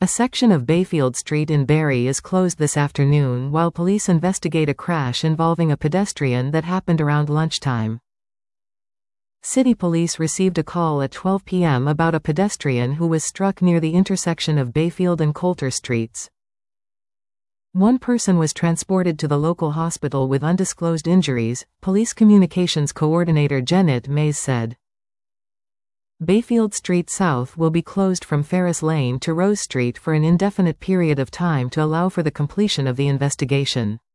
A section of Bayfield Street in Barrie is closed this afternoon while police investigate a crash involving a pedestrian that happened around lunchtime. City police received a call at 12 p.m. about a pedestrian who was struck near the intersection of Bayfield and Coulter Streets. One person was transported to the local hospital with undisclosed injuries, Police Communications Coordinator Janet Mays said. Bayfield Street South will be closed from Ferris Lane to Rose Street for an indefinite period of time to allow for the completion of the investigation.